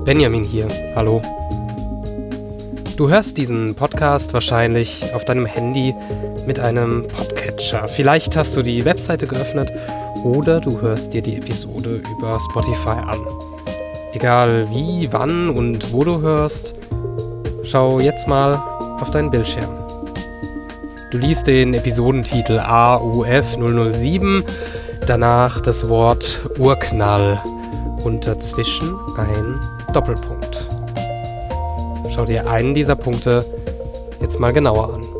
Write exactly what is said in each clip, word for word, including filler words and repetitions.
Benjamin hier, hallo. Du hörst diesen Podcast wahrscheinlich auf deinem Handy mit einem Podcatcher. Vielleicht hast du die Webseite geöffnet oder du hörst dir die Episode über Spotify an. Egal wie, wann und wo du hörst, schau jetzt mal auf deinen Bildschirm. Du liest den Episodentitel A U F null null sieben, danach das Wort Urknall und dazwischen ein Doppelpunkt. Schau dir einen dieser Punkte jetzt mal genauer an.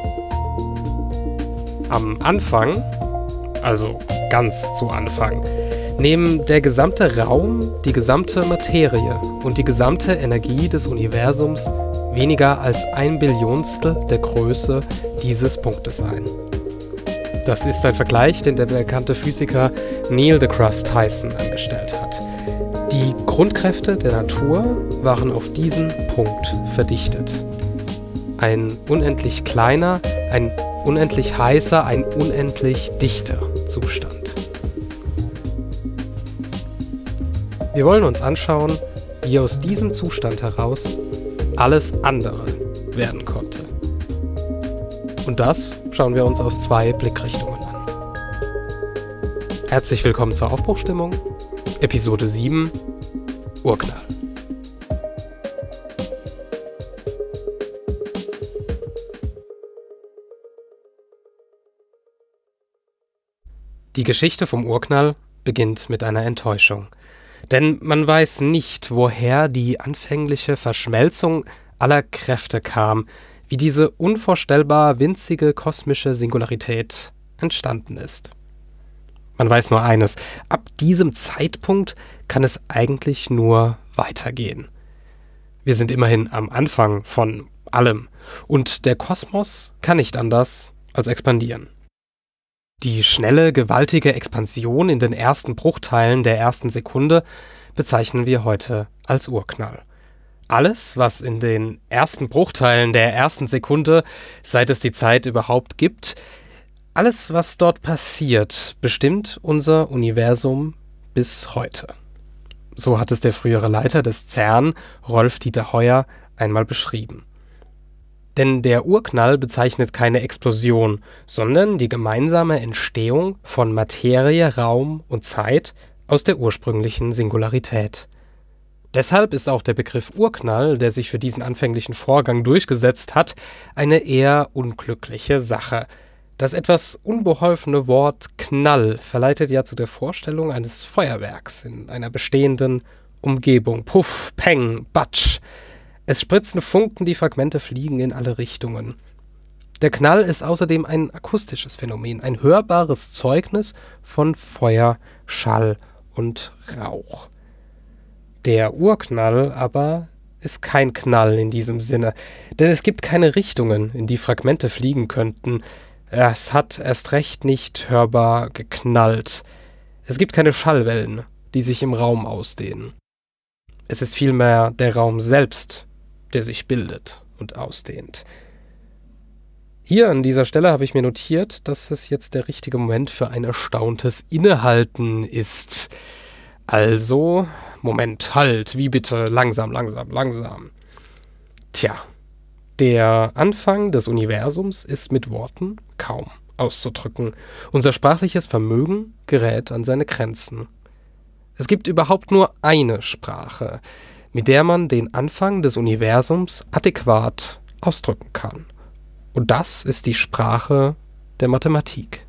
Am Anfang, also ganz zu Anfang, nehmen der gesamte Raum, die gesamte Materie und die gesamte Energie des Universums weniger als ein Billionstel der Größe dieses Punktes ein. Das ist ein Vergleich, den der bekannte Physiker Neil deGrasse Tyson angestellt hat. Die Grundkräfte der Natur waren auf diesen Punkt verdichtet. Ein unendlich kleiner, ein unendlich heißer, ein unendlich dichter Zustand. Wir wollen uns anschauen, wie aus diesem Zustand heraus alles andere werden konnte. Und das schauen wir uns aus zwei Blickrichtungen an. Herzlich willkommen zur Aufbruchstimmung, Episode sieben, Urknall. Die Geschichte vom Urknall beginnt mit einer Enttäuschung. Denn man weiß nicht, woher die anfängliche Verschmelzung aller Kräfte kam, wie diese unvorstellbar winzige kosmische Singularität entstanden ist. Man weiß nur eines: Ab diesem Zeitpunkt kann es eigentlich nur weitergehen. Wir sind immerhin am Anfang von allem und der Kosmos kann nicht anders als expandieren. Die schnelle, gewaltige Expansion in den ersten Bruchteilen der ersten Sekunde bezeichnen wir heute als Urknall. Alles, was in den ersten Bruchteilen der ersten Sekunde, seit es die Zeit überhaupt gibt, alles, was dort passiert, bestimmt unser Universum bis heute. So hat es der frühere Leiter des CERN, Rolf-Dieter Heuer, einmal beschrieben. Denn der Urknall bezeichnet keine Explosion, sondern die gemeinsame Entstehung von Materie, Raum und Zeit aus der ursprünglichen Singularität. Deshalb ist auch der Begriff Urknall, der sich für diesen anfänglichen Vorgang durchgesetzt hat, eine eher unglückliche Sache. Das etwas unbeholfene Wort Knall verleitet ja zu der Vorstellung eines Feuerwerks in einer bestehenden Umgebung. Puff, Peng, Batsch. Es spritzen Funken, die Fragmente fliegen in alle Richtungen. Der Knall ist außerdem ein akustisches Phänomen, ein hörbares Zeugnis von Feuer, Schall und Rauch. Der Urknall aber ist kein Knall in diesem Sinne, denn es gibt keine Richtungen, in die Fragmente fliegen könnten. Es hat erst recht nicht hörbar geknallt. Es gibt keine Schallwellen, die sich im Raum ausdehnen. Es ist vielmehr der Raum selbst, der sich bildet und ausdehnt. Hier an dieser Stelle habe ich mir notiert, dass es jetzt der richtige Moment für ein erstauntes Innehalten ist. Also, Moment, halt, wie bitte, langsam, langsam, langsam. Tja, der Anfang des Universums ist mit Worten kaum auszudrücken. Unser sprachliches Vermögen gerät an seine Grenzen. Es gibt überhaupt nur eine Sprache, mit der man den Anfang des Universums adäquat ausdrücken kann. Und das ist die Sprache der Mathematik.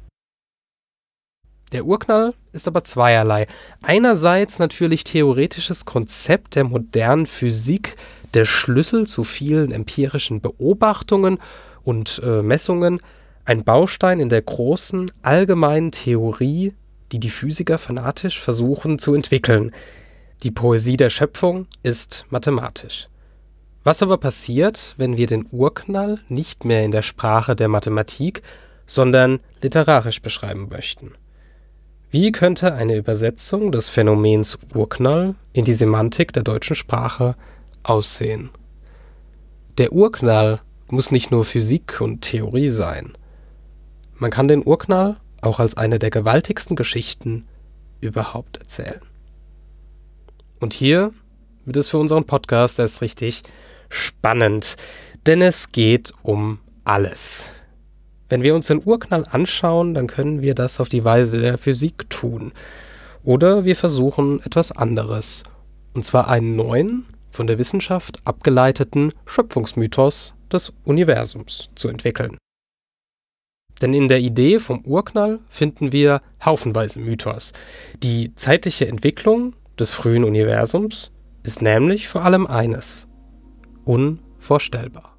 Der Urknall ist aber zweierlei. Einerseits natürlich theoretisches Konzept der modernen Physik, der Schlüssel zu vielen empirischen Beobachtungen und äh, Messungen, ein Baustein in der großen, allgemeinen Theorie, die die Physiker fanatisch versuchen zu entwickeln. Die Poesie der Schöpfung ist mathematisch. Was aber passiert, wenn wir den Urknall nicht mehr in der Sprache der Mathematik, sondern literarisch beschreiben möchten? Wie könnte eine Übersetzung des Phänomens Urknall in die Semantik der deutschen Sprache aussehen? Der Urknall muss nicht nur Physik und Theorie sein. Man kann den Urknall auch als eine der gewaltigsten Geschichten überhaupt erzählen. Und hier wird es für unseren Podcast erst richtig spannend, denn es geht um alles. Wenn wir uns den Urknall anschauen, dann können wir das auf die Weise der Physik tun. Oder wir versuchen etwas anderes, und zwar einen neuen, von der Wissenschaft abgeleiteten Schöpfungsmythos des Universums zu entwickeln. Denn in der Idee vom Urknall finden wir haufenweise Mythos. Die zeitliche Entwicklung des frühen Universums ist nämlich vor allem eines: unvorstellbar.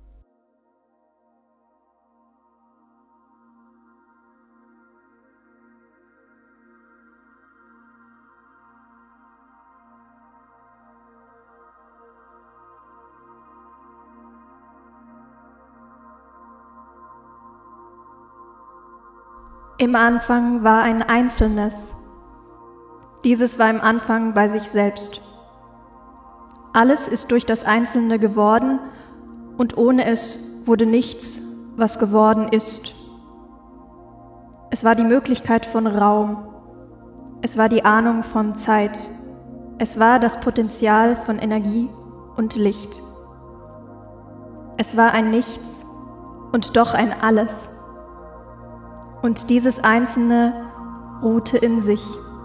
Im Anfang war ein Einzelnes. Dieses war im Anfang bei sich selbst. Alles ist durch das Einzelne geworden, und ohne es wurde nichts, was geworden ist. Es war die Möglichkeit von Raum. Es war die Ahnung von Zeit. Es war das Potenzial von Energie und Licht. Es war ein Nichts und doch ein Alles. Und dieses Einzelne ruhte in sich.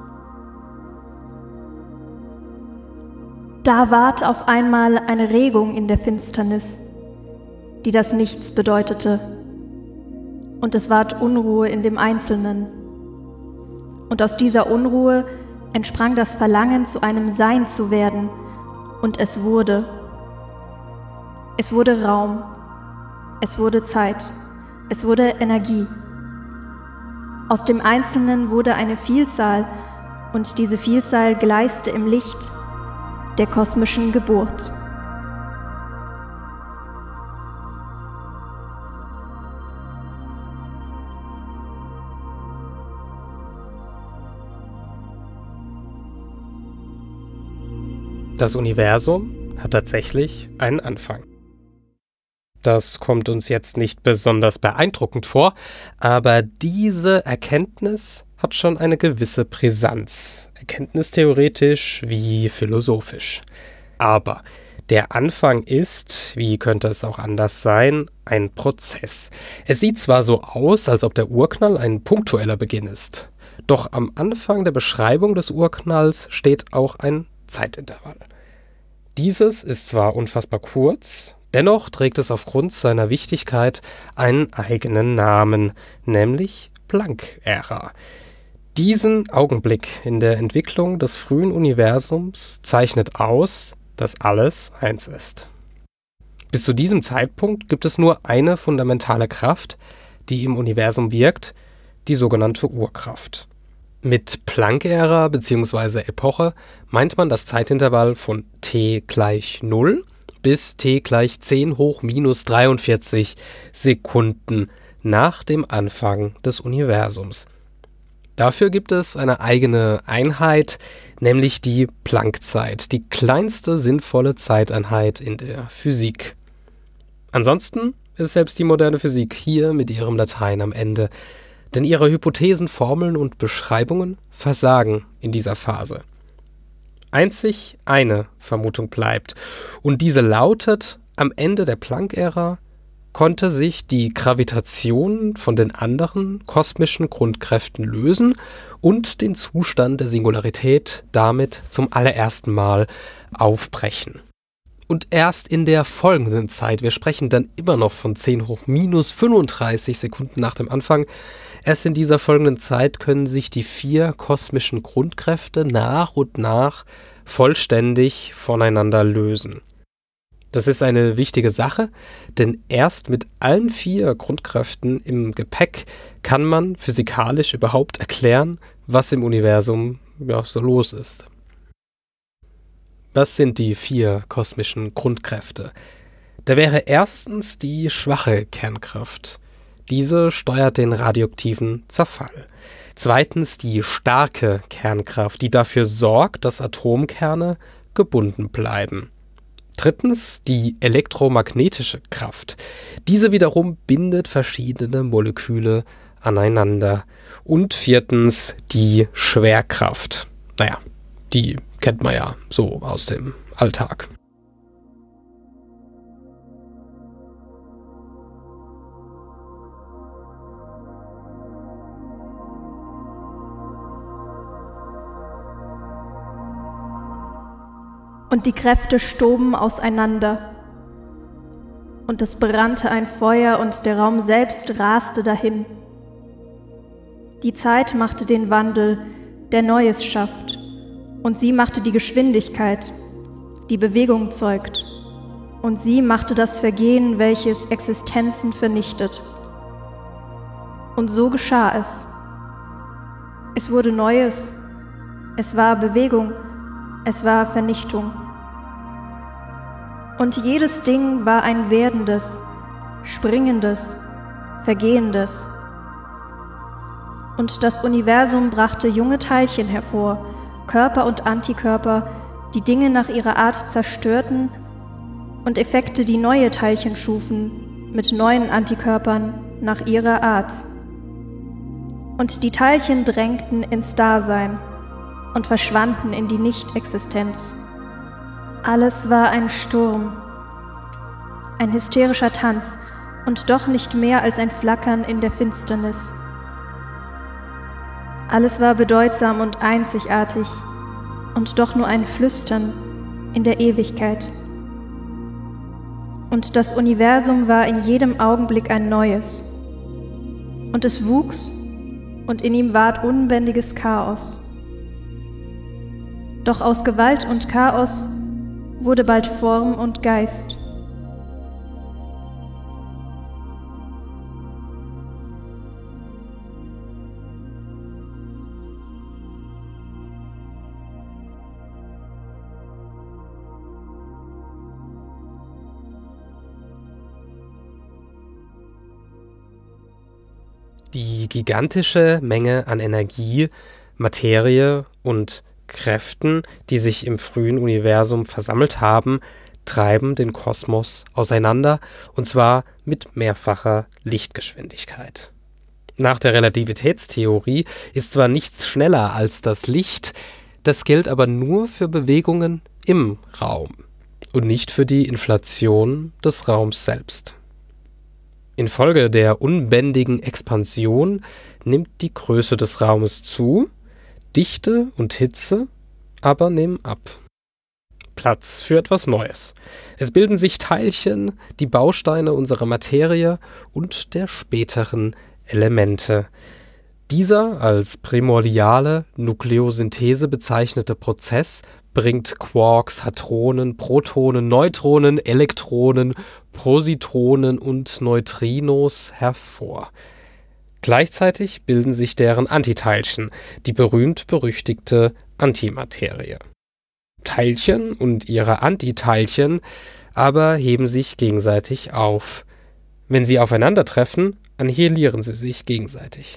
Da ward auf einmal eine Regung in der Finsternis, die das Nichts bedeutete. Und es ward Unruhe in dem Einzelnen. Und aus dieser Unruhe entsprang das Verlangen, zu einem Sein zu werden. Und es wurde. Es wurde Raum. Es wurde Zeit. Es wurde Energie. Aus dem Einzelnen wurde eine Vielzahl, und diese Vielzahl gleiste im Licht der kosmischen Geburt. Das Universum hat tatsächlich einen Anfang. Das kommt uns jetzt nicht besonders beeindruckend vor, aber diese Erkenntnis hat schon eine gewisse Brisanz, erkenntnistheoretisch wie philosophisch. Aber der Anfang ist, wie könnte es auch anders sein, ein Prozess. Es sieht zwar so aus, als ob der Urknall ein punktueller Beginn ist, doch am Anfang der Beschreibung des Urknalls steht auch ein Zeitintervall. Dieses ist zwar unfassbar kurz, dennoch trägt es aufgrund seiner Wichtigkeit einen eigenen Namen, nämlich Planck-Ära. Diesen Augenblick in der Entwicklung des frühen Universums zeichnet aus, dass alles eins ist. Bis zu diesem Zeitpunkt gibt es nur eine fundamentale Kraft, die im Universum wirkt, die sogenannte Urkraft. Mit Planck-Ära bzw. Epoche meint man das Zeitintervall von t gleich null bis t gleich zehn hoch minus dreiundvierzig Sekunden nach dem Anfang des Universums. Dafür gibt es eine eigene Einheit, nämlich die Planck-Zeit, die kleinste sinnvolle Zeiteinheit in der Physik. Ansonsten ist selbst die moderne Physik hier mit ihrem Latein am Ende, denn ihre Hypothesen, Formeln und Beschreibungen versagen in dieser Phase. Einzig eine Vermutung bleibt, und diese lautet: Am Ende der Planck-Ära konnte sich die Gravitation von den anderen kosmischen Grundkräften lösen und den Zustand der Singularität damit zum allerersten Mal aufbrechen. Und erst in der folgenden Zeit, wir sprechen dann immer noch von zehn hoch minus fünfunddreißig Sekunden nach dem Anfang, erst in dieser folgenden Zeit können sich die vier kosmischen Grundkräfte nach und nach vollständig voneinander lösen. Das ist eine wichtige Sache, denn erst mit allen vier Grundkräften im Gepäck kann man physikalisch überhaupt erklären, was im Universum ja, so los ist. Was sind die vier kosmischen Grundkräfte? Da wäre erstens die schwache Kernkraft. Diese steuert den radioaktiven Zerfall. Zweitens die starke Kernkraft, die dafür sorgt, dass Atomkerne gebunden bleiben. Drittens die elektromagnetische Kraft. Diese wiederum bindet verschiedene Moleküle aneinander. Und viertens die Schwerkraft. Naja, die kennt man ja so aus dem Alltag. Und die Kräfte stoben auseinander. Und es brannte ein Feuer und der Raum selbst raste dahin. Die Zeit machte den Wandel, der Neues schafft, und sie machte die Geschwindigkeit, die Bewegung zeugt, und sie machte das Vergehen, welches Existenzen vernichtet. Und so geschah es. Es wurde Neues, es war Bewegung, es war Vernichtung. Und jedes Ding war ein Werdendes, Springendes, Vergehendes. Und das Universum brachte junge Teilchen hervor, Körper und Antikörper, die Dinge nach ihrer Art zerstörten, und Effekte, die neue Teilchen schufen, mit neuen Antikörpern nach ihrer Art. Und die Teilchen drängten ins Dasein und verschwanden in die Nicht-Existenz. Alles war ein Sturm, ein hysterischer Tanz und doch nicht mehr als ein Flackern in der Finsternis. Alles war bedeutsam und einzigartig und doch nur ein Flüstern in der Ewigkeit. Und das Universum war in jedem Augenblick ein neues. Und es wuchs und in ihm ward unbändiges Chaos. Doch aus Gewalt und Chaos wurde bald Form und Geist. Die gigantische Menge an Energie, Materie und Kräften, die sich im frühen Universum versammelt haben, treiben den Kosmos auseinander, und zwar mit mehrfacher Lichtgeschwindigkeit. Nach der Relativitätstheorie ist zwar nichts schneller als das Licht, das gilt aber nur für Bewegungen im Raum und nicht für die Inflation des Raums selbst. Infolge der unbändigen Expansion nimmt die Größe des Raumes zu, Dichte und Hitze aber nehmen ab. Platz für etwas Neues. Es bilden sich Teilchen, die Bausteine unserer Materie und der späteren Elemente. Dieser als primordiale Nukleosynthese bezeichnete Prozess bringt Quarks, Hadronen, Protonen, Neutronen, Elektronen, Positronen und Neutrinos hervor. Gleichzeitig bilden sich deren Antiteilchen, die berühmt-berüchtigte Antimaterie. Teilchen und ihre Antiteilchen aber heben sich gegenseitig auf. Wenn sie aufeinandertreffen, annihilieren sie sich gegenseitig.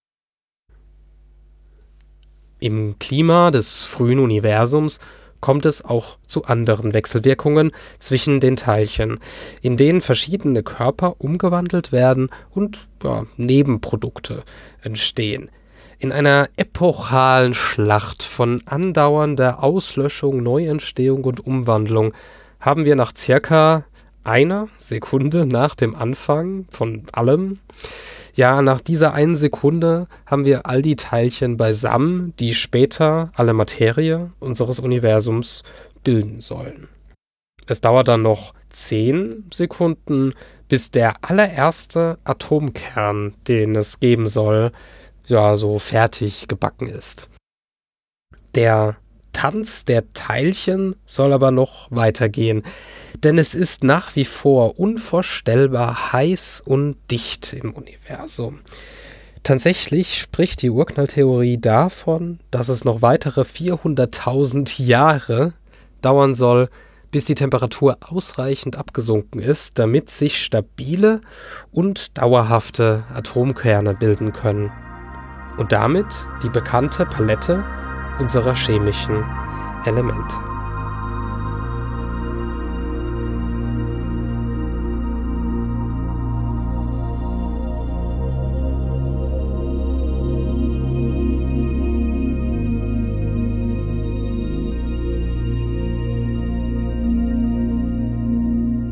Im Klima des frühen Universums kommt es auch zu anderen Wechselwirkungen zwischen den Teilchen, in denen verschiedene Körper umgewandelt werden und ja, Nebenprodukte entstehen. In einer epochalen Schlacht von andauernder Auslöschung, Neuentstehung und Umwandlung haben wir nach circa einer Sekunde nach dem Anfang von allem, ja, nach dieser einen Sekunde haben wir all die Teilchen beisammen, die später alle Materie unseres Universums bilden sollen. Es dauert dann noch zehn Sekunden, bis der allererste Atomkern, den es geben soll, ja, so fertig gebacken ist. Der Tanz der Teilchen soll aber noch weitergehen, denn es ist nach wie vor unvorstellbar heiß und dicht im Universum. Tatsächlich spricht die Urknalltheorie davon, dass es noch weitere vierhunderttausend Jahre dauern soll, bis die Temperatur ausreichend abgesunken ist, damit sich stabile und dauerhafte Atomkerne bilden können. Und damit die bekannte Palette unserer chemischen Elemente.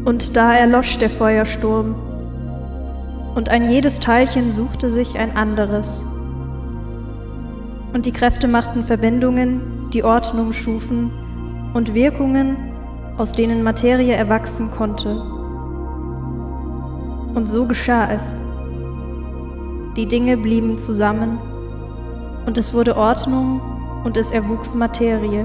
Und da erlosch der Feuersturm, und ein jedes Teilchen suchte sich ein anderes. Und die Kräfte machten Verbindungen, die Ordnung schufen, und Wirkungen, aus denen Materie erwachsen konnte. Und so geschah es. Die Dinge blieben zusammen, und es wurde Ordnung, und es erwuchs Materie.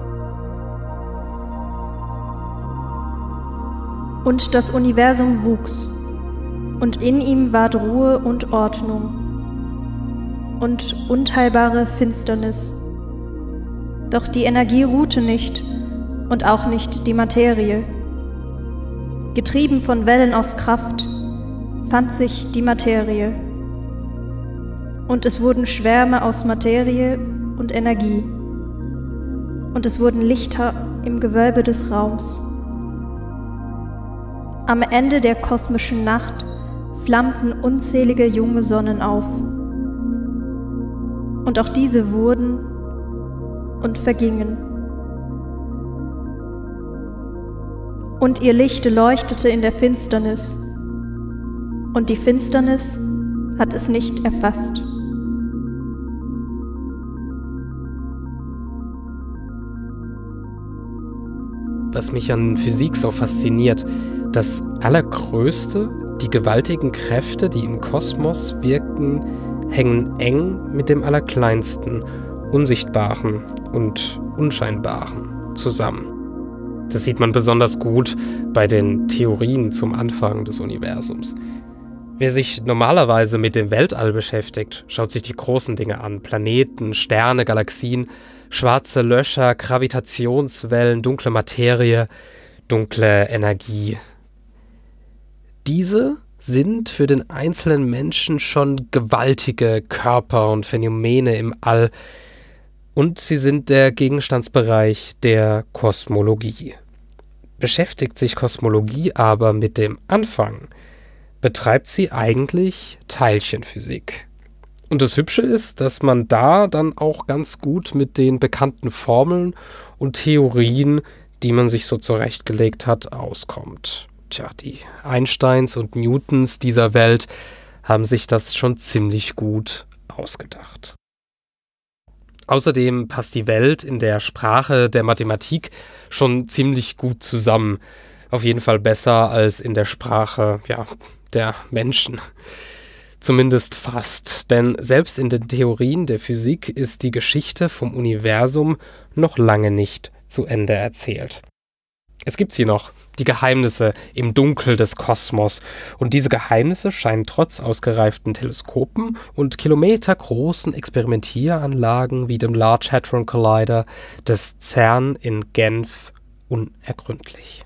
Und das Universum wuchs, und in ihm ward Ruhe und Ordnung und unteilbare Finsternis. Doch die Energie ruhte nicht und auch nicht die Materie. Getrieben von Wellen aus Kraft fand sich die Materie. Und es wurden Schwärme aus Materie und Energie. Und es wurden Lichter im Gewölbe des Raums. Am Ende der kosmischen Nacht flammten unzählige junge Sonnen auf. Und auch diese wurden und vergingen. Und ihr Licht leuchtete in der Finsternis, und die Finsternis hat es nicht erfasst. Was mich an Physik so fasziniert, das Allergrößte, die gewaltigen Kräfte, die im Kosmos wirken, hängen eng mit dem Allerkleinsten, Unsichtbaren und Unscheinbaren zusammen. Das sieht man besonders gut bei den Theorien zum Anfang des Universums. Wer sich normalerweise mit dem Weltall beschäftigt, schaut sich die großen Dinge an: Planeten, Sterne, Galaxien, schwarze Löcher, Gravitationswellen, dunkle Materie, dunkle Energie. Diese sind für den einzelnen Menschen schon gewaltige Körper und Phänomene im All, und sie sind der Gegenstandsbereich der Kosmologie. Beschäftigt sich Kosmologie aber mit dem Anfang, betreibt sie eigentlich Teilchenphysik. Und das Hübsche ist, dass man da dann auch ganz gut mit den bekannten Formeln und Theorien, die man sich so zurechtgelegt hat, auskommt. Tja, die Einsteins und Newtons dieser Welt haben sich das schon ziemlich gut ausgedacht. Außerdem passt die Welt in der Sprache der Mathematik schon ziemlich gut zusammen. Auf jeden Fall besser als in der Sprache, ja, der Menschen. Zumindest fast, denn selbst in den Theorien der Physik ist die Geschichte vom Universum noch lange nicht zu Ende erzählt. Es gibt sie noch, die Geheimnisse im Dunkel des Kosmos, und diese Geheimnisse scheinen trotz ausgereiften Teleskopen und kilometergroßen Experimentieranlagen wie dem Large Hadron Collider des CERN in Genf unergründlich.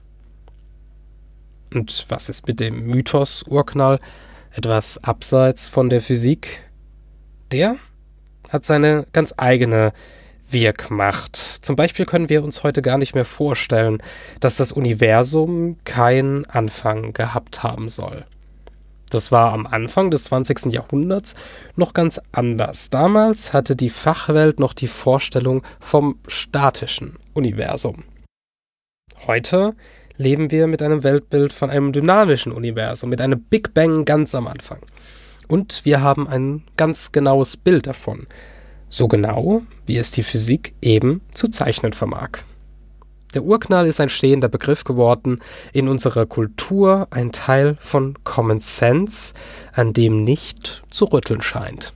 Und was ist mit dem Mythos Urknall etwas abseits von der Physik? Der hat seine ganz eigene Wirkmacht. Zum Beispiel können wir uns heute gar nicht mehr vorstellen, dass das Universum keinen Anfang gehabt haben soll. Das war am Anfang des zwanzigsten Jahrhunderts noch ganz anders. Damals hatte die Fachwelt noch die Vorstellung vom statischen Universum. Heute leben wir mit einem Weltbild von einem dynamischen Universum, mit einem Big Bang ganz am Anfang. Und wir haben ein ganz genaues Bild davon. So genau, wie es die Physik eben zu zeichnen vermag. Der Urknall ist ein stehender Begriff geworden, in unserer Kultur ein Teil von Common Sense, an dem nicht zu rütteln scheint.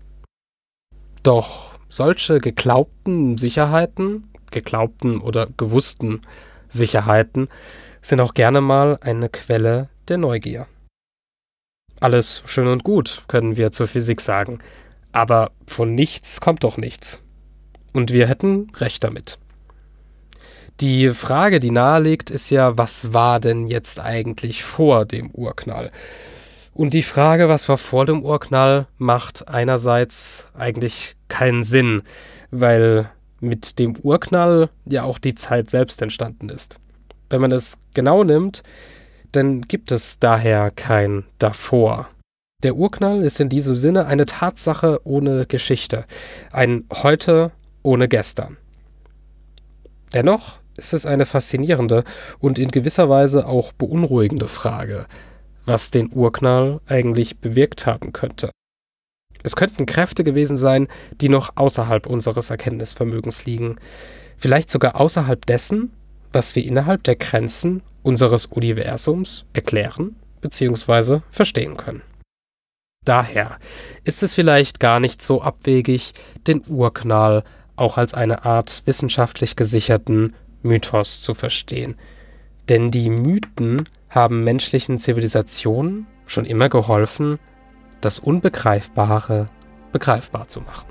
Doch solche geglaubten Sicherheiten, geglaubten oder gewussten Sicherheiten, sind auch gerne mal eine Quelle der Neugier. Alles schön und gut, können wir zur Physik sagen. Aber von nichts kommt doch nichts. Und wir hätten recht damit. Die Frage, die naheliegt, ist ja, was war denn jetzt eigentlich vor dem Urknall? Und die Frage, was war vor dem Urknall, macht einerseits eigentlich keinen Sinn, weil mit dem Urknall ja auch die Zeit selbst entstanden ist. Wenn man es genau nimmt, dann gibt es daher kein Davor. Der Urknall ist in diesem Sinne eine Tatsache ohne Geschichte, ein Heute ohne Gestern. Dennoch ist es eine faszinierende und in gewisser Weise auch beunruhigende Frage, was den Urknall eigentlich bewirkt haben könnte. Es könnten Kräfte gewesen sein, die noch außerhalb unseres Erkenntnisvermögens liegen, vielleicht sogar außerhalb dessen, was wir innerhalb der Grenzen unseres Universums erklären bzw. verstehen können. Daher ist es vielleicht gar nicht so abwegig, den Urknall auch als eine Art wissenschaftlich gesicherten Mythos zu verstehen. Denn die Mythen haben menschlichen Zivilisationen schon immer geholfen, das Unbegreifbare begreifbar zu machen.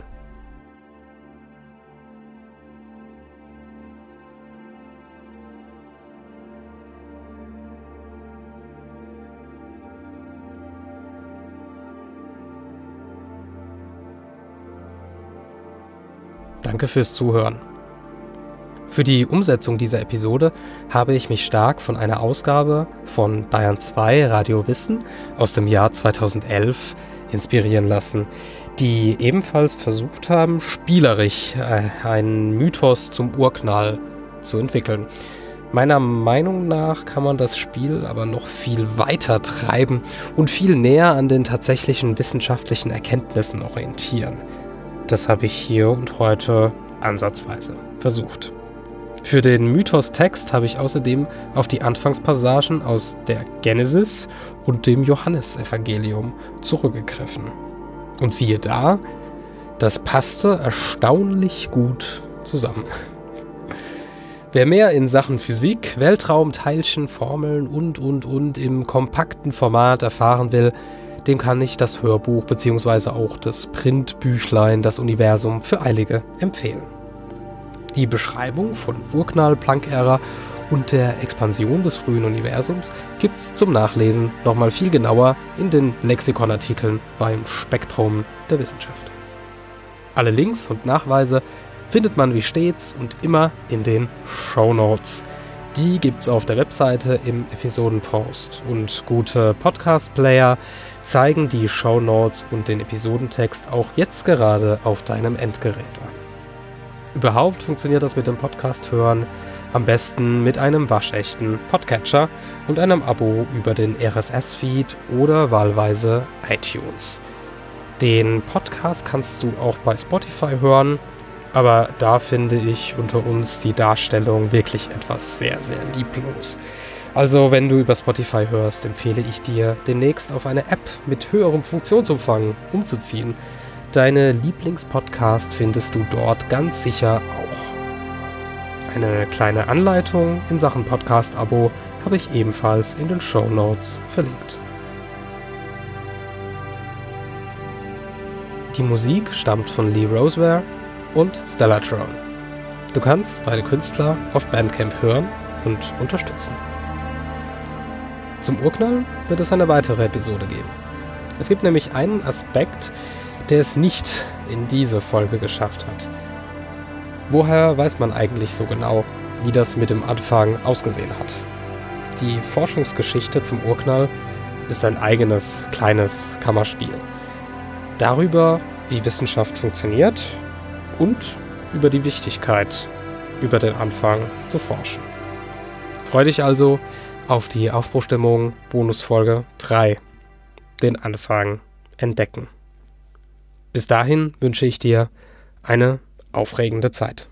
Danke fürs Zuhören. Für die Umsetzung dieser Episode habe ich mich stark von einer Ausgabe von Bayern zwei Radio Wissen aus dem Jahr zweitausendelf inspirieren lassen, die ebenfalls versucht haben, spielerisch äh, einen Mythos zum Urknall zu entwickeln. Meiner Meinung nach kann man das Spiel aber noch viel weiter treiben und viel näher an den tatsächlichen wissenschaftlichen Erkenntnissen orientieren. Das habe ich hier und heute ansatzweise versucht. Für den Mythos-Text habe ich außerdem auf die Anfangspassagen aus der Genesis und dem Johannesevangelium zurückgegriffen. Und siehe da, das passte erstaunlich gut zusammen. Wer mehr in Sachen Physik, Weltraum, Teilchen, Formeln und, und, und im kompakten Format erfahren will, dem kann ich das Hörbuch bzw. auch das Printbüchlein Das Universum für Eilige empfehlen. Die Beschreibung von Urknall, Planck-Ära und der Expansion des frühen Universums gibt's zum Nachlesen nochmal viel genauer in den Lexikonartikeln beim Spektrum der Wissenschaft. Alle Links und Nachweise findet man wie stets und immer in den Shownotes. Die gibt's auf der Webseite im Episodenpost. Und gute Podcast-Player zeigen die Shownotes und den Episodentext auch jetzt gerade auf deinem Endgerät an. Überhaupt funktioniert das mit dem Podcast hören am besten mit einem waschechten Podcatcher und einem Abo über den R S S-Feed oder wahlweise iTunes. Den Podcast kannst du auch bei Spotify hören, aber da finde ich unter uns die Darstellung wirklich etwas sehr, sehr lieblos. Also wenn du über Spotify hörst, empfehle ich dir, demnächst auf eine App mit höherem Funktionsumfang umzuziehen. Deine Lieblingspodcast findest du dort ganz sicher auch. Eine kleine Anleitung in Sachen Podcast-Abo habe ich ebenfalls in den Shownotes verlinkt. Die Musik stammt von Lee Roseware und Stellatron. Du kannst beide Künstler auf Bandcamp hören und unterstützen. Zum Urknall wird es eine weitere Episode geben. Es gibt nämlich einen Aspekt, der es nicht in diese Folge geschafft hat. Woher weiß man eigentlich so genau, wie das mit dem Anfang ausgesehen hat? Die Forschungsgeschichte zum Urknall ist ein eigenes, kleines Kammerspiel. Darüber, wie Wissenschaft funktioniert und über die Wichtigkeit, über den Anfang zu forschen. Freu dich also auf die Aufbruchstimmung Bonusfolge drei, den Anfang entdecken. Bis dahin wünsche ich dir eine aufregende Zeit.